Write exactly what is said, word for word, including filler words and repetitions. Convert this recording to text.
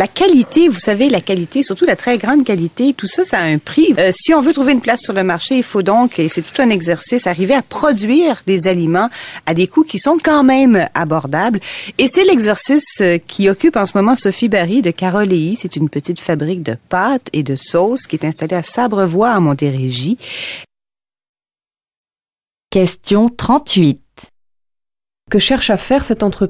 la qualité, vous savez, la qualité, surtout la très grande qualité, tout ça, ça a un prix. Euh, si on veut trouver une place sur le marché, il faut donc, et c'est tout un exercice, arriver à produire des aliments à des coûts qui sont quand même abordables. Et c'est l'exercice qui occupe en ce moment Sophie Barry de Carole et I. C'est une petite fabrique de pâtes et de sauces qui est installée à Sabrevoix, en Montérégie. Question trente-huit. Que cherche à faire cette entreprise ?